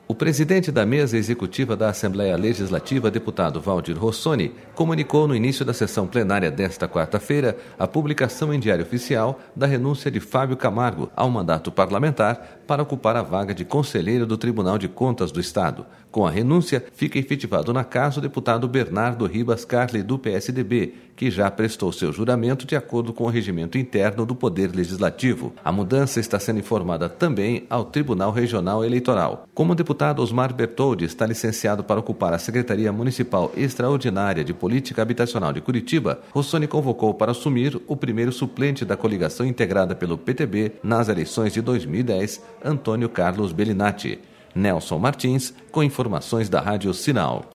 O presidente da mesa executiva da Assembleia Legislativa, deputado Valdir Rossoni, comunicou no início da sessão plenária desta quarta-feira a publicação em Diário Oficial da renúncia de Fábio Camargo ao mandato parlamentar para ocupar a vaga de conselheiro do Tribunal de Contas do Estado. Com a renúncia, fica efetivado na casa o deputado Bernardo Ribas Carli, do PSDB, que já prestou seu juramento de acordo com o regimento interno do Poder Legislativo. A mudança está sendo informada também ao Tribunal Regional Eleitoral. Como o deputado Osmar Bertoldi está licenciado para ocupar a Secretaria Municipal Extraordinária de Política Habitacional de Curitiba, Rossoni convocou para assumir o primeiro suplente da coligação integrada pelo PTB nas eleições de 2010, Antônio Carlos Bellinati. Nelson Martins, com informações da Rádio Sinal.